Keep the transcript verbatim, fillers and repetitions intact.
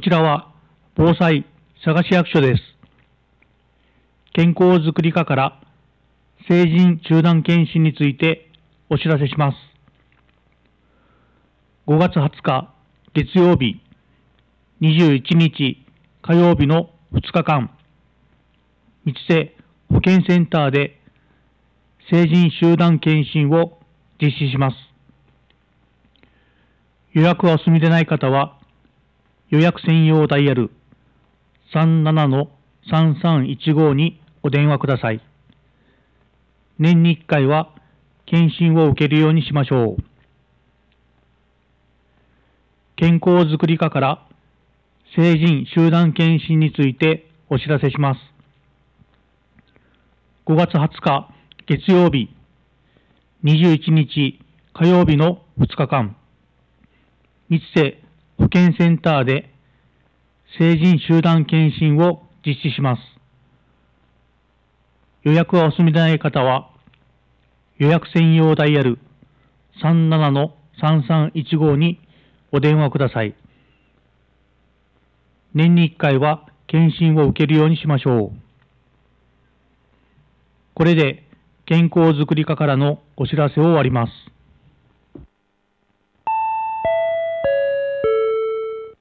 ちらは防災佐賀市役所です。健康づくり課から成人集団検診についてお知らせします。ごがつはつか月曜日、にじゅういちにち火曜日のふつかかん、三瀬保健センターで成人集団検診を実施します。予約がお済みでない方は、予約専用ダイヤルさんななのさんさんいちごにお電話ください。年にいっかいは検診を受けるようにしましょう。健康づくり課から成人集団検診についてお知らせします。ごがつはつか月曜日、にじゅういちにち火曜日のふつかかん、三瀬保健センターで成人集団検診を実施します。予約がお済みでない方は、予約専用ダイヤルさんななのさんさんいちごにお電話ください。年にいっかいは検診を受けるようにしましょう。これで健康づくり課からのお知らせを終わります。